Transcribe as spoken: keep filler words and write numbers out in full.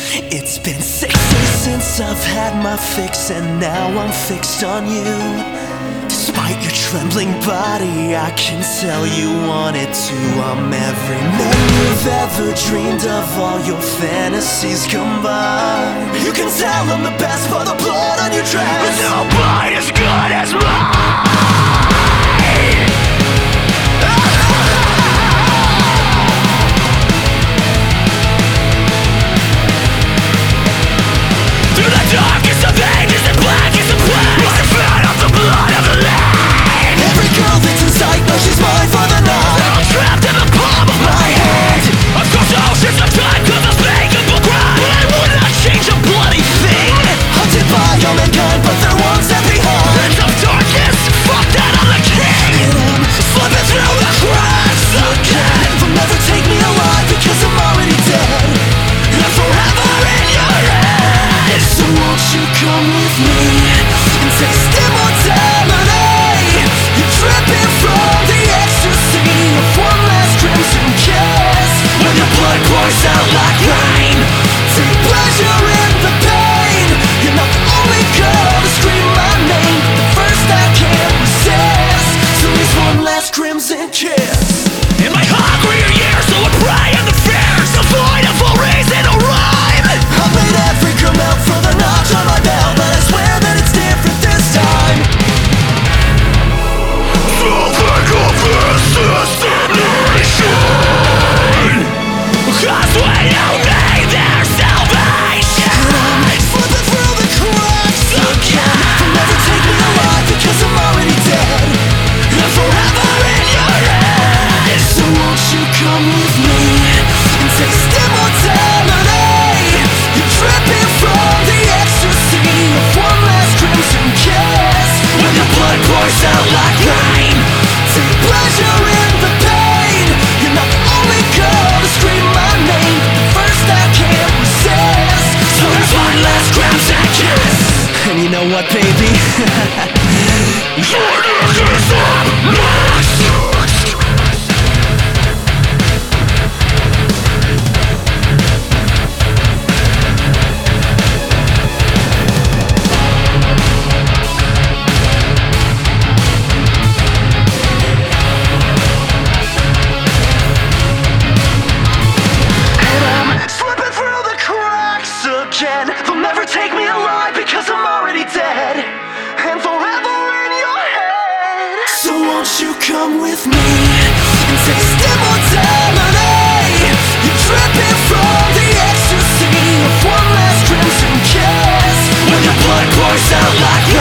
It's been six days since I've had my fix, and now I'm fixed on you. Despite your trembling body, I can tell you want it too. I'm every man you've ever dreamed of, all your fantasies combined. You can tell I'm the best for the blood on your dress, but nobody as good as mine. Darkest of ages and blackest of plagues, I fed up the blood of the land. Every girl that's in sight knows she's mine for the night. They're all trapped in the palm of my hand. I've crossed oceans of time to unspeakable grind, but I would not change a bloody thing. Hunted by all mankind, but they're one step behind. Prince of darkness, fuck that, I'm the king. And I'm slipping through the cracks again. They'll never take me alive because I'm already dead, and I'm forever in your head. So won't you come with me and taste immortality? You're dripping from the ecstasy of one last crimson kiss. When your blood pours out like rain, take pleasure in the pain. You're not the only girl to scream my name, but the first I can't resist. So here's one last crimson kiss. In my hungrier years, so I pray in the fears, avoid a full reason or rhyme. I made every girl melt for the notch on my belt, but I swear that it's different this time. Something of this destination, 'cause we don't need their salvation. And I'm slipping through the cracks again. They'll never take me alive because I'm already dead, and I'm forever in your head. So won't you come with me and taste immortality? You're dripping from the ecstasy of one last crimson kiss. When your blood pours out like rain, take pleasure in the pain. You're not the only girl to scream my name, but the first I can't resist. So there's one last crimson kiss. And you know what, baby? Your neck is up next. They'll never take me alive because I'm already dead, and forever in your head. So won't you come with me and taste immortality? You're dripping from the ecstasy of one last crimson kiss. When your blood pours out like